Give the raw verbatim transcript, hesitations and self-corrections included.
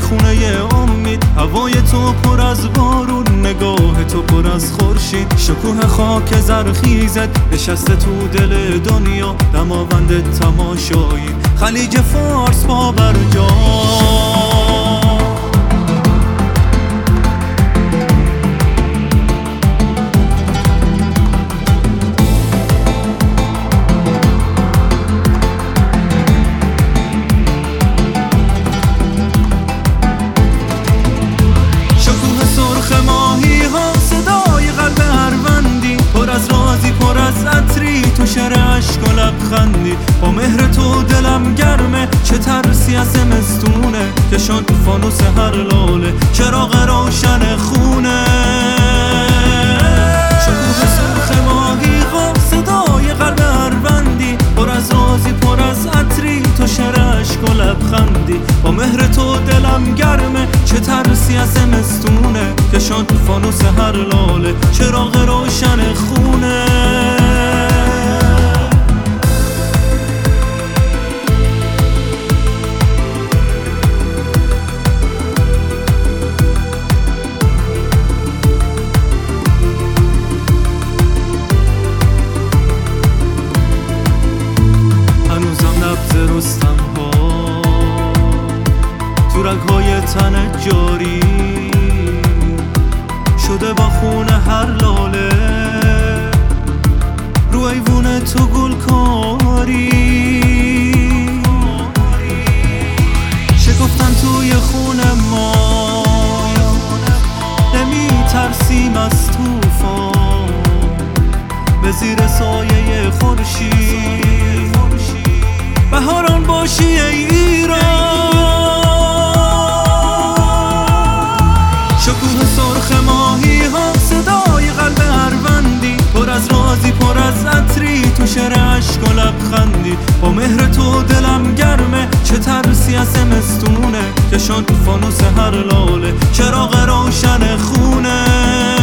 خونه امید، هوای تو پر از بارون، نگاه تو پر از خورشید، شکوه خاک زرخیزت نشسته تو دل دنیا، دماوند تماشایی خلیج فارس با برجا. عشق و لبخندی با مهر تو دلم گرمه، چه ترسی از زمستونه که شد فانوس هر لاله چراغ روشن خونه. شکوه سرخ ماهی ها صدای قلب اروندی، پر از رازی پر از عطری تو شعر عشق و لبخندی با مهر تو دلم گرمه، چه ترسی از زمستونه که شد فانوس هر لاله چراغ روشن خونه. رستم ها تو رگ‌های تن جاری شده با خون هر لاله، رو ایوون تو گلکاری شکفتن توی خون ما، نمی ترسیم از طوفان به زیر سایه خورشید، بهاران باشی ای ایران. شکوه سرخ ماهی ها صدای قلب اروندی، پر از رازی پر از عطری تو شعر عشق و لبخندی با مهر تو دلم گرمه، چه ترسی از زمستونه که شد فانوس هر لاله چراغ روشن خونه.